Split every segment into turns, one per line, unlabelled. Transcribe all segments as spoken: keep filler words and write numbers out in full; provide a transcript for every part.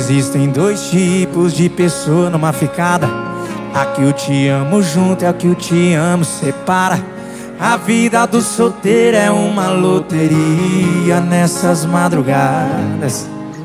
existem dois tipos de pessoa numa ficada. A que o te amo junto é a que o te amo separa. A vida do solteiro é uma loteria nessas madrugadas.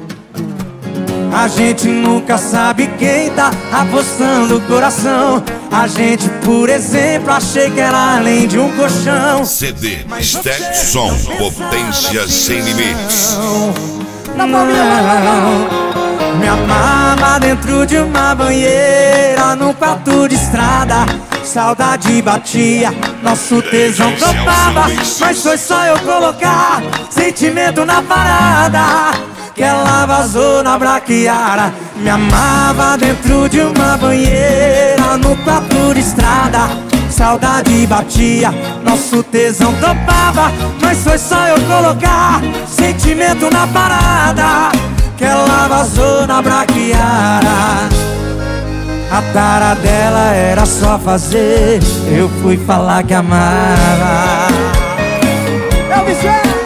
A gente nunca sabe quem tá apostando o coração. A gente, por exemplo, achei que era além de um colchão.
C D Stetson, potência sem limites.
Não, não, me amava dentro de uma banheira, num quarto de estrada. Saudade batia, nosso tesão topava. Mas foi só eu colocar sentimento na parada que ela vazou na braquiara. Me amava dentro de uma banheira, no quarto de estrada. Saudade batia, nosso tesão topava. Mas foi só eu colocar sentimento na parada que ela vazou na braquiara. A tara dela era só fazer, eu fui falar que amava. Eu me sei.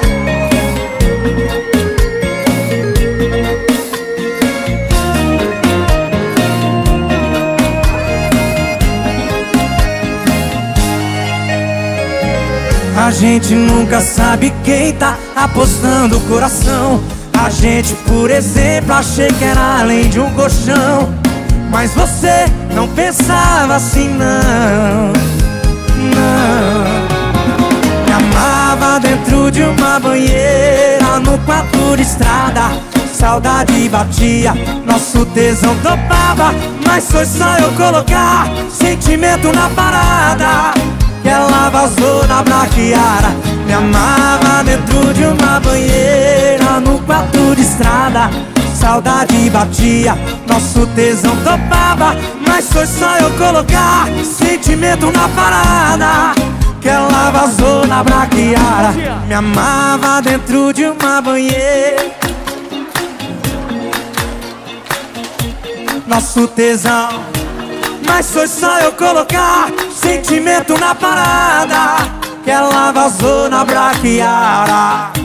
A gente nunca sabe quem tá apostando o coração. A gente, por exemplo, achei que era além de um colchão. Mas você não pensava assim, não. Não. Me amava dentro de uma banheira, no quarto de estrada. Saudade batia, nosso tesão topava. Mas foi só eu colocar sentimento na parada que ela vazou na braquiara. Me amava dentro de uma banheira, no quarto de estrada. Saudade batia, nosso tesão topava. Mas foi só eu colocar sentimento na parada que ela vazou na braquiara. Me amava dentro de uma banheira, nosso tesão. Mas foi só eu colocar sentimento na parada que ela vazou na braquiara.